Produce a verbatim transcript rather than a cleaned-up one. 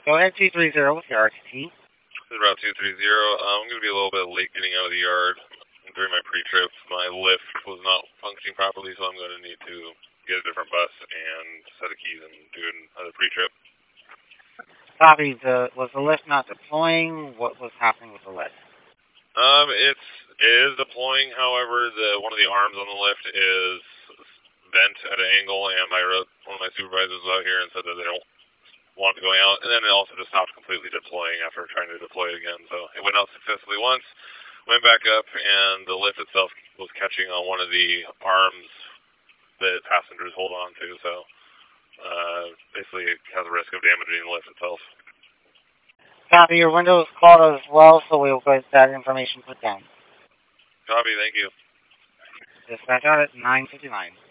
Go ahead, two three zero with your R T T. This is Route two three zero. Um, I'm going to be a little bit late getting out of the yard during my pre-trip. My lift was not functioning properly, so I'm going to need to get a different bus and set of keys and do another pre-trip. Copy. The, was the lift not deploying? What was happening with the lift? Um, it's, it is deploying. However, the one of the arms on the lift is bent at an angle, and my one of my supervisors was out here and said that they don't want it going out, and then it also just stopped completely deploying after trying to deploy it again. So it went out successfully once, went back up, and the lift itself was catching on one of the arms that passengers hold on to, so uh, basically it has a risk of damaging the lift itself. Copy. Your window is called as well, so we will get that information put down. Copy, thank you. Dispatch out at nine fifty-nine.